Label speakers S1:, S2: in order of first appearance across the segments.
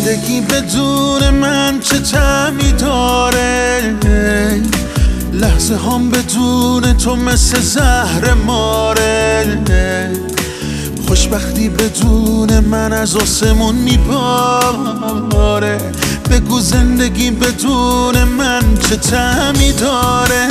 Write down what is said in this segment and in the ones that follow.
S1: زندگی بدون من چه طعمی داره، لحظه هم بدون تو مثل زهر ماره، خوشبختی بدون من از آسمون میباره. بگو زندگی بدون من چه طعمی داره،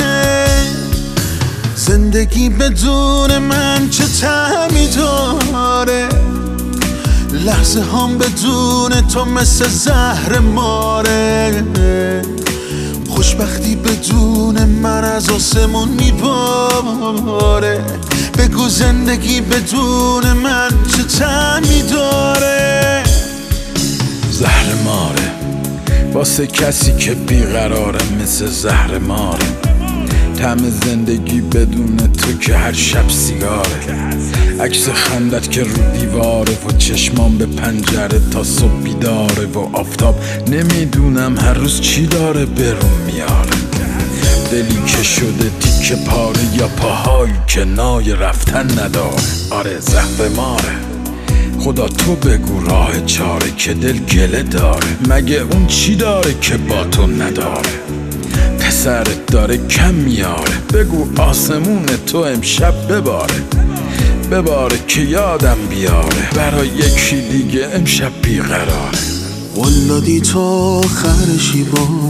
S1: زندگی بدون من چه طعمی داره، لحظه هم بدون تو مثل زهر ماره، خوشبختی بدون من از آسمون میباره. بگو زندگی بدون من چه طعمی داره.
S2: زهر ماره واسه کسی که بیقراره، مثل زهر ماره. طعم زندگی بدون تو که هر شب سیگاره، عکس خندت که رو دیواره و چشمام به پنجره تا صبح بیداره، و آفتاب نمیدونم هر روز چی داره برون میاره. دلی که شده تیکه پاره یا پاهایی که نای رفتن نداره. آره زهر ماره، خدا تو بگو راه چاره که دل گله داره. مگه اون چی داره که با تو نداره؟ پسرت داره کم میاره، بگو آسمون تو امشب بباره که یادم بیاره. برای یکی دیگه امشب بیقراره.
S1: ولادی تو آخر شیبام،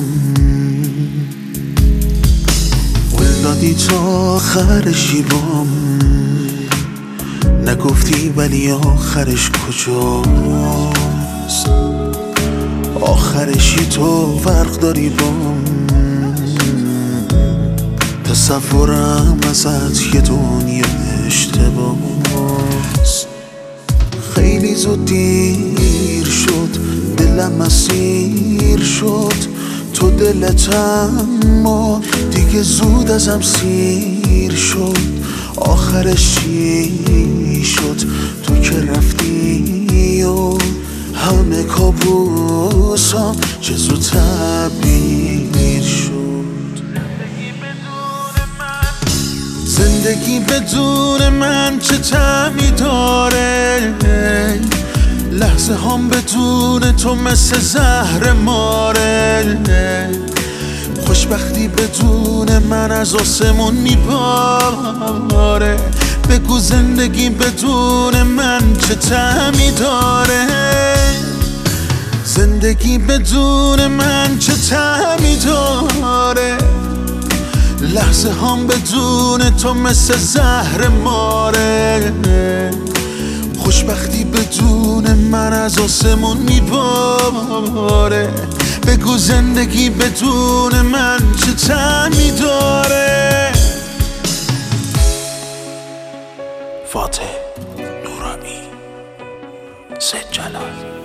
S1: ولادی تو آخر شیبام، نگفتی ولی آخرش کجاست؟ آخرشی تو فرق داری بام، تصورم ازت یه دنیا اشتباست. خیلی زود دیر شد، دلم اسیر شد تو دلت، اما دیگه زود ازم سیر شد. آخرش چی شد؟ تو که رفتی و همه کابوسام چه زود تعبیر شد. زندگی بدون من چه طعمی داره، لحظه هم بدون تو مثل زهر ماره، خوشبختی بدون من از آسمون میباره. بگو زندگی بدون من چه طعمی داره، زندگی بدون من چه طعمی داره، لحظه هم بدون تو مثل زهر ماره، خوشبختی بدون من از آسمون میباره. بگو زندگی بدون من چه طعمی داره.
S3: فاتح نورانی، سید جلال.